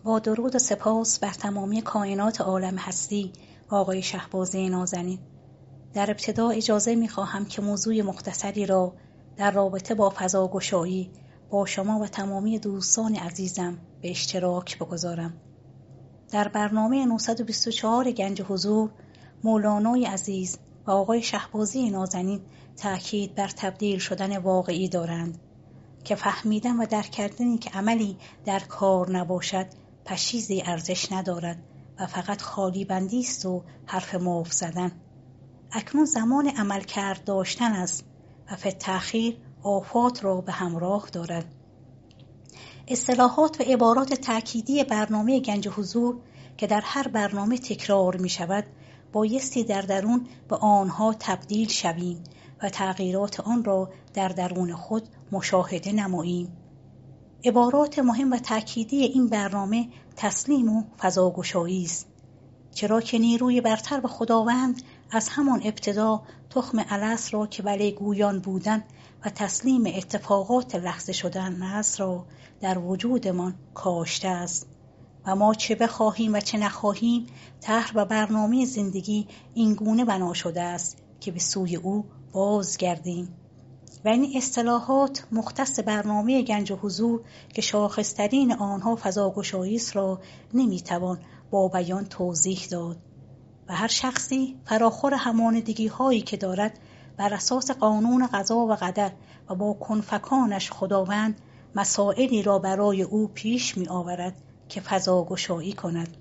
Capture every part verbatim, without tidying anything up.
با درود و سپاس بر تمامی کائنات عالم هستی آقای شهبازی نازنین. در ابتدا اجازه می‌خواهم که موضوع مختصری را در رابطه با فضاگشایی با شما و تمامی دوستان عزیزم به اشتراک بگذارم. در برنامه نهصد و بیست و چهار گنج حضور مولانای عزیز و آقای شهبازی نازنین تأکید بر تبدیل شدن واقعی دارند که فهمیدن و درک کردنی که عملی در کار نباشد پشیزی ارزش ندارد و فقط خالی بندی است و حرف مفت زدن. اکنون زمان عمل کرد داشتن است و فی التأخیر آفات را به همراه دارد. اصطلاحات و عبارات تأکیدی برنامه گنج حضور که در هر برنامه تکرار می شود بایستی در درون به آنها تبدیل شویم و تغییرات آن را در درون خود مشاهده نماییم. عبارات مهم و تأکیدی این برنامه تسلیم و فضاگشایی است، چرا که نیروی برتر به خداوند از همان ابتدا تخم الست را که ولی گویان بودن و تسلیم اتفاقات لحظه شدن است را در وجودمان کاشته است و ما چه بخواهیم و چه نخواهیم طرح و برنامه زندگی این گونه بنا شده است که به سوی او بازگردیم. و این اصطلاحات مختص برنامه گنج حضور که شاخصترین آنها فضاگشایی است را نمیتوان با بیان توضیح داد و هر شخصی فراخور همانندگی هایی که دارد بر اساس قانون قضا و قدر و با کنفکانش خداوند مسائلی را برای او پیش می آورد که فضاگشایی کند.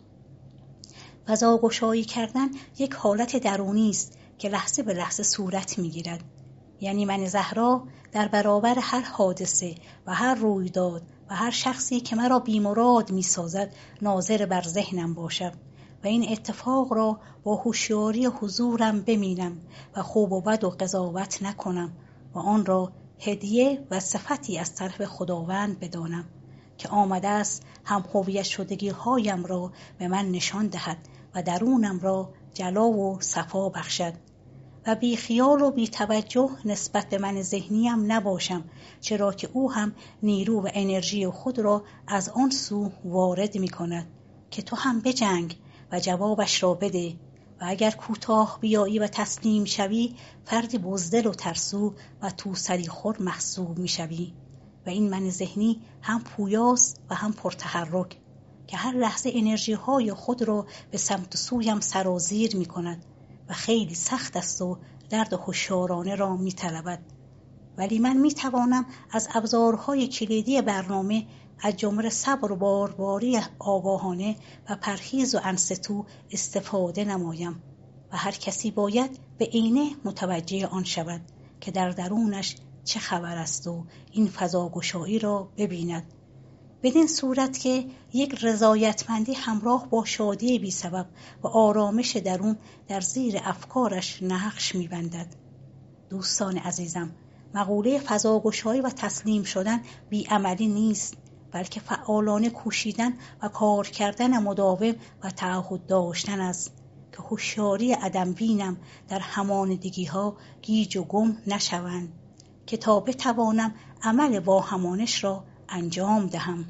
فضاگشایی کردن یک حالت درونی است که لحظه به لحظه صورت می گیرد. یعنی من زهرا در برابر هر حادثه و هر رویداد و هر شخصی که مرا بیمراد می سازد ناظر بر ذهنم باشم و این اتفاق را با هوشیاری حضورم ببینم و خوب و بد و قضاوت نکنم و آن را هدیه و صفتی از طرف خداوند بدانم که آمده است هم هویت شدگی هایم را به من نشان دهد و درونم را جلا و صفا بخشد و بی خیال و بی توجه نسبت به من ذهنیم نباشم، چرا که او هم نیرو و انرژی خود را از آن سو وارد می کند که تو هم بجنگ و جوابش را بده و اگر کوتاه بیایی و تسلیم شوی فردی بزدل و ترسو و توسری خور محسوب می شوی و این من ذهنی هم پویاست و هم پرتحرک که هر لحظه انرژی های خود را به سمت سویم سرازیر می کند و خیلی سخت است و درد هوشیارانه را می طلبد. ولی من می توانم از ابزارهای کلیدی برنامه از جمله صبر و بارباری آگاهانه و پرهیز و انصتو استفاده نمایم و هر کسی باید به عینه متوجه آن شود که در درونش چه خبر است و این فضاگشایی را ببیند، بدین صورت که یک رضایتمندی همراه با شادی بی سبب و آرامش درون در زیر افکارش نقش می‌بندد. دوستان عزیزم، مقوله فضاگشایی و تسلیم شدن بی‌عملی نیست، بلکه فعالانه کوشیدن و کار کردن مداوم و تعهد داشتن است که هوشیاری عدم بینم در همانندگی ها گیج و گم نشوند که تا بتوانم عمل با همانش را انجام دهم.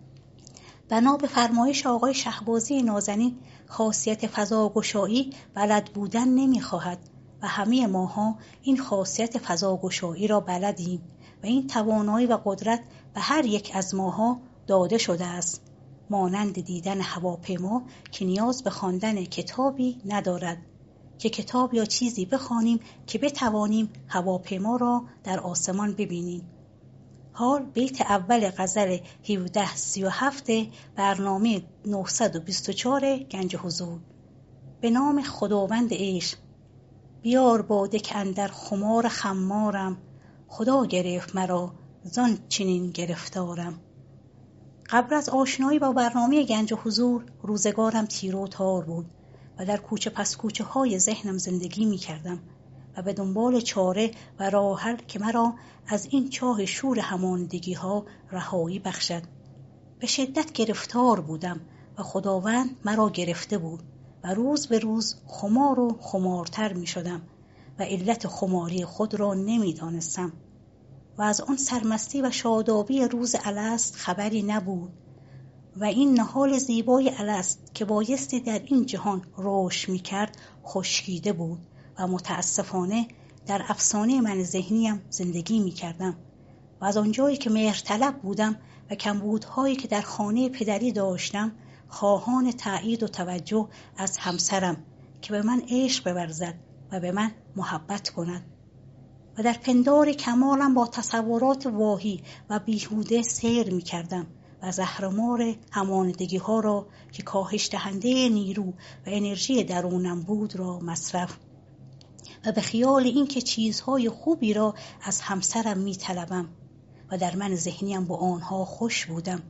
بنا به فرمایش آقای شهبازی نازنین خاصیت فضاگشایی بلد بودن نمی‌خواهد و همه ماها این خاصیت فضاگشایی را بلدیم و این توانایی و قدرت به هر یک از ماها داده شده است، مانند دیدن هواپیما که نیاز به خواندن کتابی ندارد که کتاب یا چیزی بخوانیم که بتوانیم هواپیما را در آسمان ببینیم. حال بیت اول غزل هفده سی و هفت برنامه نهصد و بیست و چهار گنج حضور. به نام خداوند عشق. بیار باده که اندر خمار خمارم، خدا گرفت مرا زان چنین گرفتارم. قبل از آشنایی با برنامه گنج حضور روزگارم تیر و تار بود و در کوچه پس کوچه های ذهنم زندگی می کردم و به دنبال چاره و راه حل که مرا از این چاه شور همانندگی ها رهایی بخشد. به شدت گرفتار بودم و خداوند مرا گرفته بود و روز به روز خمار و خمارتر می شدم و علت خماری خود را نمی دانستم و از آن سرمستی و شادابی روز الست خبری نبود و این نهال زیبای الست که بایستی در این جهان رشد می‌کرد خشکیده بود و متاسفانه در افسانه من ذهنیم زندگی می‌کردم و از آنجایی که مهرطلب بودم و کمبودهایی که در خانه پدری داشتم خواهان تأیید و توجه از همسرم که به من عشق بورزد و به من محبت کند و در پندار کمالم با تصورات واهی و بیهوده سیر می‌کردم و زهرمار همانندگی ها را که کاهش دهنده نیرو و انرژی درونم بود را مصرف و به خیال اینکه چیزهای خوبی را از همسرم می‌طلبم و در من ذهنیم با آنها خوش بودم.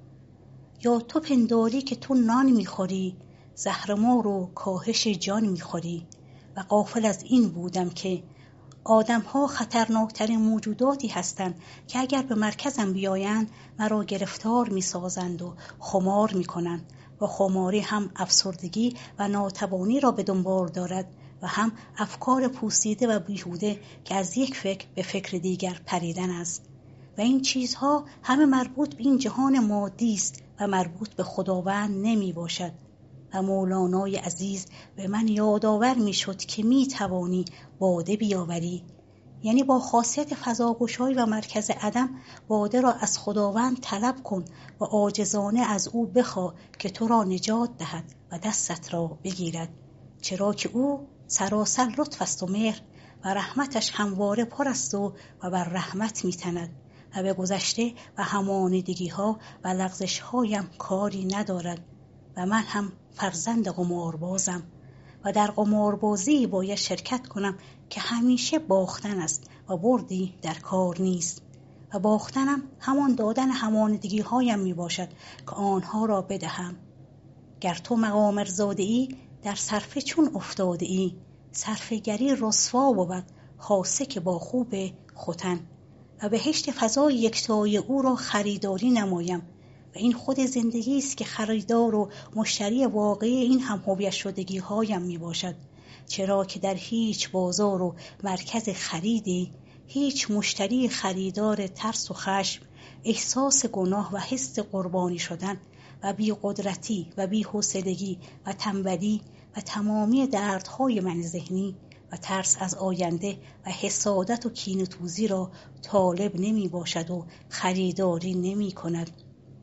یا تو پنداری که تو نان می‌خوری، زهرمار و کاهش جان می‌خوری و غافل از این بودم که آدم‌ها خطرناکترین موجوداتی هستند که اگر به مرکزم بیایند مرا گرفتار می‌سازند و خمار می‌کنند و خماری هم افسردگی و ناتوانی را به دنبال دارد و هم افکار پوسیده و بیهوده که از یک فکر به فکر دیگر پریدن است و این چیزها همه مربوط به این جهان مادی است و مربوط به خداوند نمی باشد. و مولانای عزیز به من یادآور می شد که می توانی باده بیاوری، یعنی با خاصیت فضاگشایی و مرکز عدم باده را از خداوند طلب کن و عاجزانه از او بخواه که تو را نجات دهد و دستت را بگیرد، چرا که او سراسر لطف است و مهر و رحمتش همواره پر است و و بر رحمت می تند و به گذشته و همانیدگی ها و لغزش هایم کاری ندارد و من هم فرزند قماربازم و در قماربازی باید شرکت کنم که همیشه باختن است و بردی در کار نیست و باختنم همان دادن همانیدگی هایم می باشد که آنها را بدهم. گر تو مقامر زاده ای در صرفه چون افتاده ای، صرفه گری رسوا بود خاصه که با خوب ختن و بهشت فضای یکتای او را خریداری نمایم و این خود زندگی است که خریدار و مشتری واقعی این هم هویت شدگی هایم می باشد، چرا که در هیچ بازار و مرکز خریدی هیچ مشتری خریدار ترس و خشم، احساس گناه و حس قربانی شدن و بی قدرتی و بی حوصلگی و تنبلی و تمامی دردهای من ذهنی و ترس از آینده و حسادت و کینه‌توزی را طالب نمی باشد و خریداری نمی کند.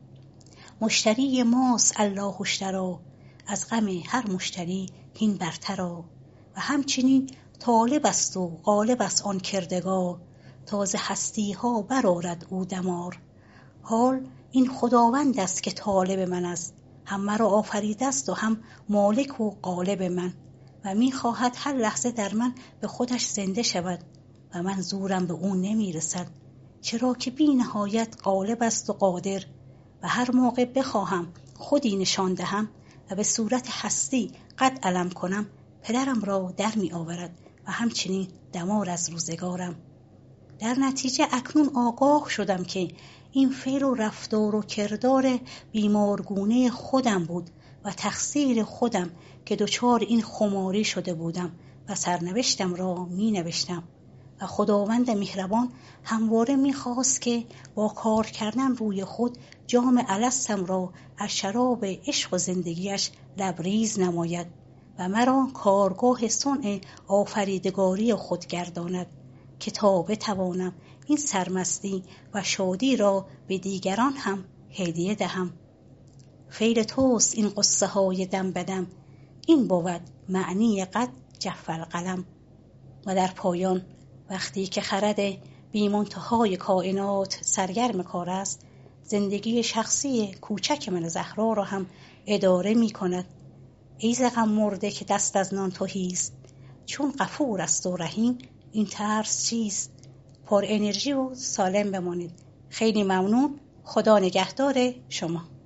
مشتری ماست الله اشتری، از غم هر مشتری هین برترا و همچنین طالب است و غالب است آن کردگار، تازه هستی ها برآرد او دمار. حال این خداوند است که طالب من است، هم مرا آفریده است و هم مالک و غالب من و می خواهد هر لحظه در من به خودش زنده شود و من زورم به او نمی رسد، چرا که بی نهایت غالب است و قادر و هر موقع بخواهم خودی نشان دهم و به صورت هستی قد علم کنم پدرم را در می آورد و همچنین دمار از روزگارم. در نتیجه اکنون آگاه شدم که این فعل و رفتار و کردار بیمارگونه خودم بود و تقصیر خودم که دچار این خماری شده بودم و سرنوشتم را می نوشتم و خداوند مهربان همواره می خواست که با کار کردن روی خود جام الستم را از شراب عشق و زندگیش لبریز نماید و مرا کارگاه صنع آفریدگاری خود گرداند که تا بتوانم این سرمستی و شادی را به دیگران هم هدیه دهم. فعل توست این قصه های دم بدم، این بود معنی قد جف القلم. و در پایان وقتی که خرد بی منتهای کائنات سرگرم کار است، زندگی شخصی کوچک من زهرا را هم اداره می کند. ای ز غم مرده که دست از نان تهی است، چون غفور است و رحیم این ترس چیست؟ پر انرژی و سالم بمانید. خیلی ممنون. خدا نگهدار شما.